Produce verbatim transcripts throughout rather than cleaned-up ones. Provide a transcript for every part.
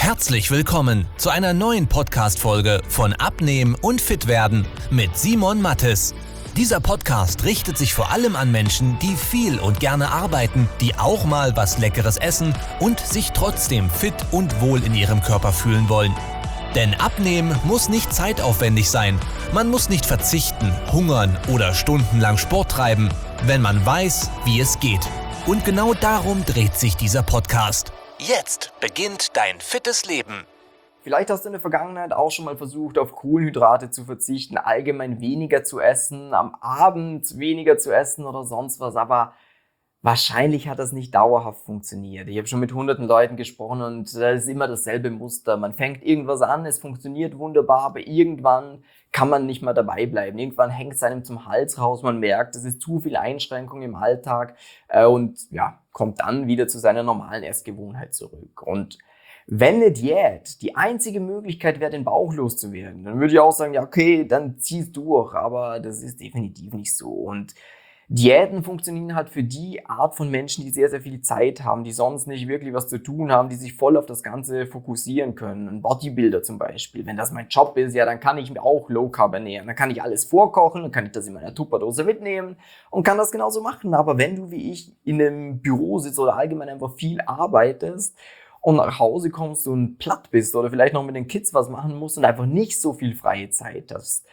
Herzlich willkommen zu einer neuen Podcast-Folge von Abnehmen und Fitwerden mit Simon Mattes. Dieser Podcast richtet sich vor allem an Menschen, die viel und gerne arbeiten, die auch mal was Leckeres essen und sich trotzdem fit und wohl in ihrem Körper fühlen wollen. Denn Abnehmen muss nicht zeitaufwendig sein. Man muss nicht verzichten, hungern oder stundenlang Sport treiben, wenn man weiß, wie es geht. Und genau darum dreht sich dieser Podcast. Jetzt beginnt dein fittes Leben. Vielleicht hast du in der Vergangenheit auch schon mal versucht, auf Kohlenhydrate zu verzichten, allgemein weniger zu essen, am Abend weniger zu essen oder sonst was, aber wahrscheinlich hat das nicht dauerhaft funktioniert. Ich habe schon mit hunderten Leuten gesprochen und das ist immer dasselbe Muster. Man fängt irgendwas an, es funktioniert wunderbar, aber irgendwann kann man nicht mehr dabei bleiben. Irgendwann hängt es einem zum Hals raus, man merkt, es ist zu viel Einschränkung im Alltag äh, und ja, kommt dann wieder zu seiner normalen Essgewohnheit zurück. Und wenn eine Diät die einzige Möglichkeit wäre, den Bauch loszuwerden, dann würde ich auch sagen, ja okay, dann zieh's durch, aber das ist definitiv nicht so. Und Diäten funktionieren halt für die Art von Menschen, die sehr, sehr viel Zeit haben, die sonst nicht wirklich was zu tun haben, die sich voll auf das Ganze fokussieren können. Ein Bodybuilder zum Beispiel, wenn das mein Job ist, ja, dann kann ich mir auch Low Carb ernähren. Dann kann ich alles vorkochen, dann kann ich das in meiner Tupperdose mitnehmen und kann das genauso machen. Aber wenn du wie ich in einem Büro sitzt oder allgemein einfach viel arbeitest und nach Hause kommst und platt bist oder vielleicht noch mit den Kids was machen musst und einfach nicht so viel freie Zeit hast,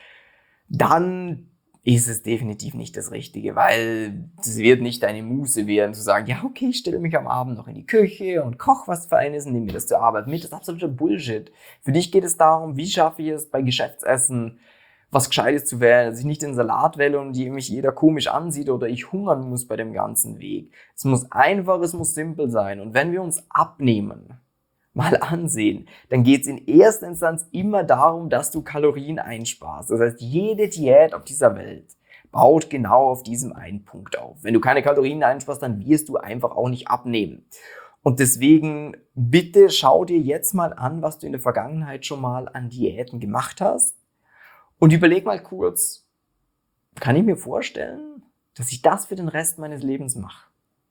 dann ist es definitiv nicht das Richtige, weil es wird nicht deine Muße werden, zu sagen, ja okay, ich stelle mich am Abend noch in die Küche und koche was Feines und nehme mir das zur Arbeit mit. Das ist absoluter Bullshit. Für dich geht es darum, wie schaffe ich es bei Geschäftsessen, was Gescheites zu wählen, dass ich nicht den Salat wähle und die mich jeder komisch ansieht oder ich hungern muss bei dem ganzen Weg. Es muss einfach, es muss simpel sein. Und wenn wir uns abnehmen, mal ansehen, dann geht es in erster Instanz immer darum, dass du Kalorien einsparst. Das heißt, jede Diät auf dieser Welt baut genau auf diesem einen Punkt auf. Wenn du keine Kalorien einsparst, dann wirst du einfach auch nicht abnehmen. Und deswegen bitte schau dir jetzt mal an, was du in der Vergangenheit schon mal an Diäten gemacht hast und überleg mal kurz, kann ich mir vorstellen, dass ich das für den Rest meines Lebens mache?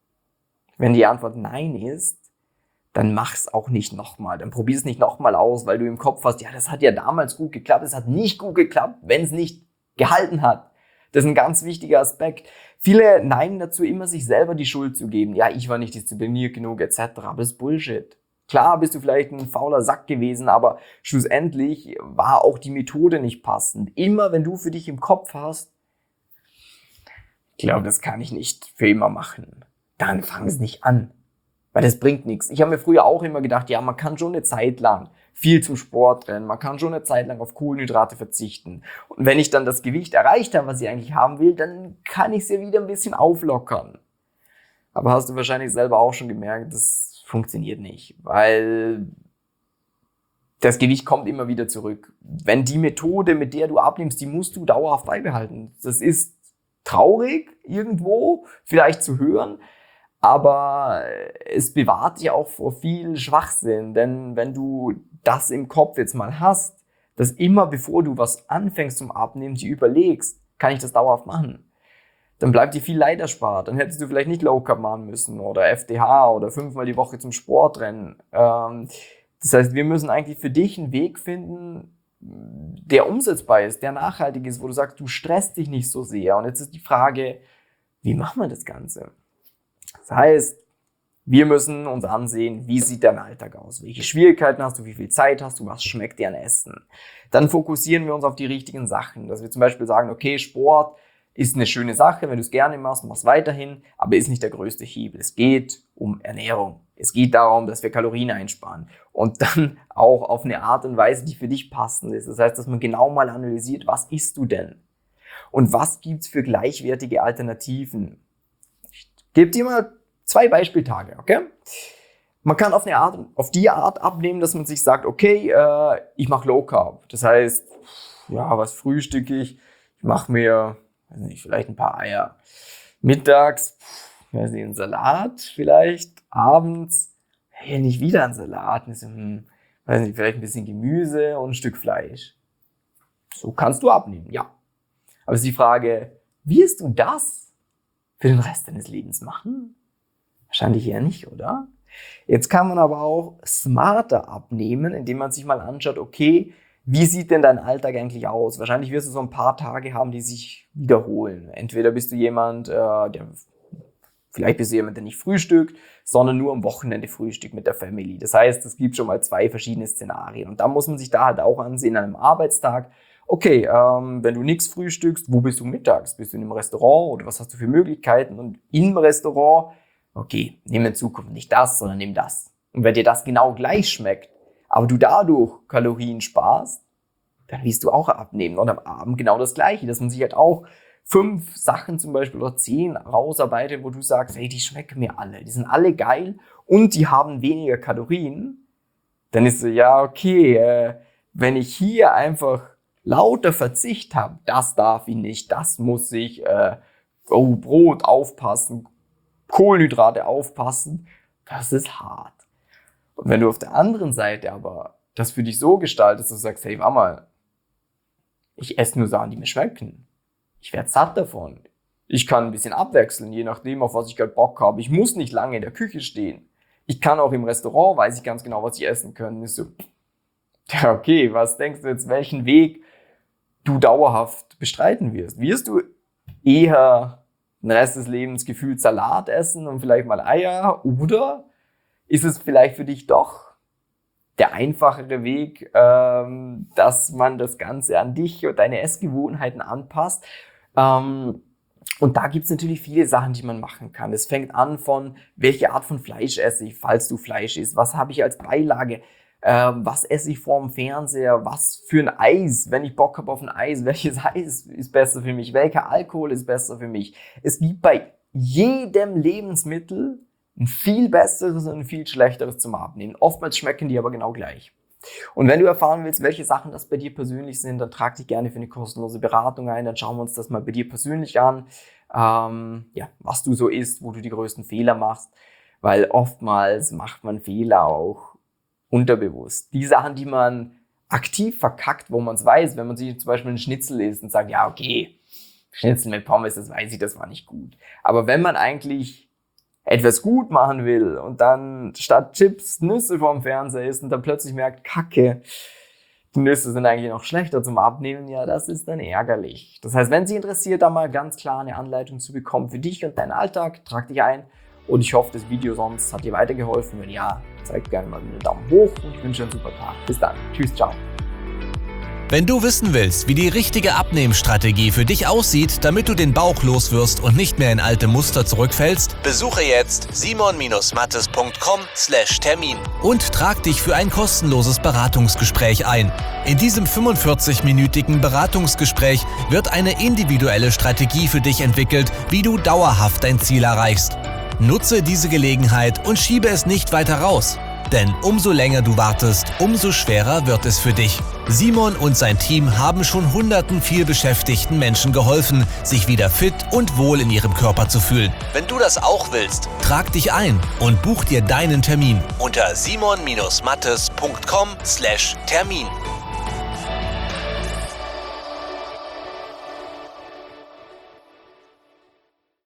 Wenn die Antwort nein ist, dann mach's auch nicht nochmal. Dann probier's nicht nochmal aus, weil du im Kopf hast, ja, das hat ja damals gut geklappt, es hat nicht gut geklappt, wenn es nicht gehalten hat. Das ist ein ganz wichtiger Aspekt. Viele neigen dazu, immer sich selber die Schuld zu geben. Ja, ich war nicht diszipliniert genug, et cetera. Aber das ist Bullshit. Klar bist du vielleicht ein fauler Sack gewesen, aber schlussendlich war auch die Methode nicht passend. Immer wenn du für dich im Kopf hast, ich glaube, das kann ich nicht für immer machen, dann fang es nicht an. Weil das bringt nichts. Ich habe mir früher auch immer gedacht, ja, man kann schon eine Zeit lang viel zum Sport rennen, man kann schon eine Zeit lang auf Kohlenhydrate verzichten. Und wenn ich dann das Gewicht erreicht habe, was ich eigentlich haben will, dann kann ich es ja wieder ein bisschen auflockern. Aber hast du wahrscheinlich selber auch schon gemerkt, das funktioniert nicht, weil das Gewicht kommt immer wieder zurück. Wenn die Methode, mit der du abnimmst, die musst du dauerhaft beibehalten. Das ist traurig irgendwo, vielleicht zu hören, aber es bewahrt dich auch vor viel Schwachsinn, denn wenn du das im Kopf jetzt mal hast, dass immer bevor du was anfängst zum Abnehmen, dir überlegst, kann ich das dauerhaft machen, dann bleibt dir viel Leid erspart. Dann hättest du vielleicht nicht Low Carb machen müssen oder F D H oder fünfmal die Woche zum Sport rennen. Das heißt, wir müssen eigentlich für dich einen Weg finden, der umsetzbar ist, der nachhaltig ist, wo du sagst, du stresst dich nicht so sehr. Und jetzt ist die Frage, wie machen wir das Ganze? Das heißt, wir müssen uns ansehen, wie sieht dein Alltag aus? Welche Schwierigkeiten hast du? Wie viel Zeit hast du? Was schmeckt dir an Essen? Dann fokussieren wir uns auf die richtigen Sachen. Dass wir zum Beispiel sagen, okay, Sport ist eine schöne Sache, wenn du es gerne machst, machst weiterhin, aber ist nicht der größte Hebel. Es geht um Ernährung. Es geht darum, dass wir Kalorien einsparen. Und dann auch auf eine Art und Weise, die für dich passend ist. Das heißt, dass man genau mal analysiert, was isst du denn? Und was gibt's für gleichwertige Alternativen? Gebe dir mal zwei Beispieltage, okay? Man kann auf eine Art, auf die Art abnehmen, dass man sich sagt, okay, äh, ich mache Low Carb. Das heißt, ja, was frühstücke ich? Ich mache mir, weiß nicht, vielleicht ein paar Eier. Mittags, weiß nicht, einen Salat vielleicht. Abends, hey, nicht wieder einen Salat. Hm, weiß nicht, vielleicht ein bisschen Gemüse und ein Stück Fleisch. So kannst du abnehmen, ja. Aber es ist die Frage, wirst du das für den Rest deines Lebens machen? Wahrscheinlich eher nicht, oder? Jetzt kann man aber auch smarter abnehmen, indem man sich mal anschaut, okay, wie sieht denn dein Alltag eigentlich aus? Wahrscheinlich wirst du so ein paar Tage haben, die sich wiederholen. Entweder bist du jemand, äh, der, vielleicht bist du jemand, der nicht frühstückt, sondern nur am Wochenende frühstückt mit der Family. Das heißt, es gibt schon mal zwei verschiedene Szenarien. Und da muss man sich da halt auch ansehen an einem Arbeitstag. Okay, ähm, wenn du nichts frühstückst, wo bist du mittags? Bist du in einem Restaurant oder was hast du für Möglichkeiten? Und im Restaurant, okay, nimm in Zukunft nicht das, sondern nimm das. Und wenn dir das genau gleich schmeckt, aber du dadurch Kalorien sparst, dann wirst du auch abnehmen. Und am Abend genau das Gleiche, dass man sich halt auch fünf Sachen zum Beispiel oder zehn rausarbeitet, wo du sagst, hey, die schmecken mir alle, die sind alle geil und die haben weniger Kalorien. Dann ist so, ja, okay, äh, wenn ich hier einfach lauter Verzicht habe, das darf ich nicht, das muss ich, äh, oh, Brot aufpassen, Kohlenhydrate aufpassen, das ist hart. Und wenn du auf der anderen Seite aber das für dich so gestaltest, dass du sagst, hey, warte mal, ich esse nur Sachen, die mir schmecken. Ich werde satt davon. Ich kann ein bisschen abwechseln, je nachdem, auf was ich gerade Bock habe. Ich muss nicht lange in der Küche stehen. Ich kann auch im Restaurant, weiß ich ganz genau, was ich essen kann. Ist so, ja, okay, was denkst du jetzt, welchen Weg du dauerhaft bestreiten wirst? Wirst du eher den Rest des Lebens gefühlt Salat essen und vielleicht mal Eier? Oder ist es vielleicht für dich doch der einfachere Weg, ähm, dass man das Ganze an dich und deine Essgewohnheiten anpasst? Ähm, und da gibt es natürlich viele Sachen, die man machen kann. Es fängt an von, welche Art von Fleisch esse ich, falls du Fleisch isst? Was habe ich als Beilage? Ähm, was esse ich vorm Fernseher? Was für ein Eis, wenn ich Bock habe auf ein Eis? Welches Eis ist besser für mich? Welcher Alkohol ist besser für mich? Es gibt bei jedem Lebensmittel ein viel besseres und ein viel schlechteres zum Abnehmen. Oftmals schmecken die aber genau gleich. Und wenn du erfahren willst, welche Sachen das bei dir persönlich sind, dann trag dich gerne für eine kostenlose Beratung ein. Dann schauen wir uns das mal bei dir persönlich an, ähm, ja, was du so isst, wo du die größten Fehler machst. Weil oftmals macht man Fehler auch unterbewusst. Die Sachen, die man aktiv verkackt, wo man es weiß, wenn man sich zum Beispiel einen Schnitzel isst und sagt, ja, okay, Schnitzel mit Pommes, das weiß ich, das war nicht gut. Aber wenn man eigentlich etwas gut machen will und dann statt Chips Nüsse vorm Fernseher isst und dann plötzlich merkt, Kacke, die Nüsse sind eigentlich noch schlechter zum Abnehmen, ja, das ist dann ärgerlich. Das heißt, wenn Sie interessiert, da mal ganz klar eine Anleitung zu bekommen für dich und deinen Alltag, trag dich ein und ich hoffe, das Video sonst hat dir weitergeholfen. Wenn ja, zeig gerne mal einen Daumen hoch und ich wünsche dir einen super Tag. Bis dann. Tschüss, ciao. Wenn du wissen willst, wie die richtige Abnehmstrategie für dich aussieht, damit du den Bauch loswirst und nicht mehr in alte Muster zurückfällst, besuche jetzt simon mattes punkt com slash Termin und trag dich für ein kostenloses Beratungsgespräch ein. In diesem fünfundvierzig-minütigen Beratungsgespräch wird eine individuelle Strategie für dich entwickelt, wie du dauerhaft dein Ziel erreichst. Nutze diese Gelegenheit und schiebe es nicht weiter raus. Denn umso länger du wartest, umso schwerer wird es für dich. Simon und sein Team haben schon hunderten vielbeschäftigten Menschen geholfen, sich wieder fit und wohl in ihrem Körper zu fühlen. Wenn du das auch willst, trag dich ein und buch dir deinen Termin unter simon mattes punkt com slash Termin.